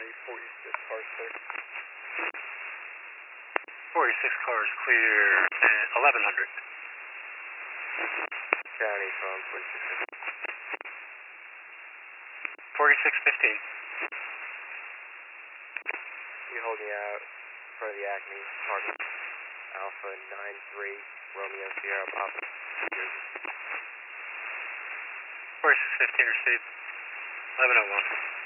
County, 46 cars clear. 46 cars clear at 1100. County from 46. 4615. You're holding out in front of the Acme, target Alpha 93, Romeo Sierra Papa, Jersey. 4615 received. 1101.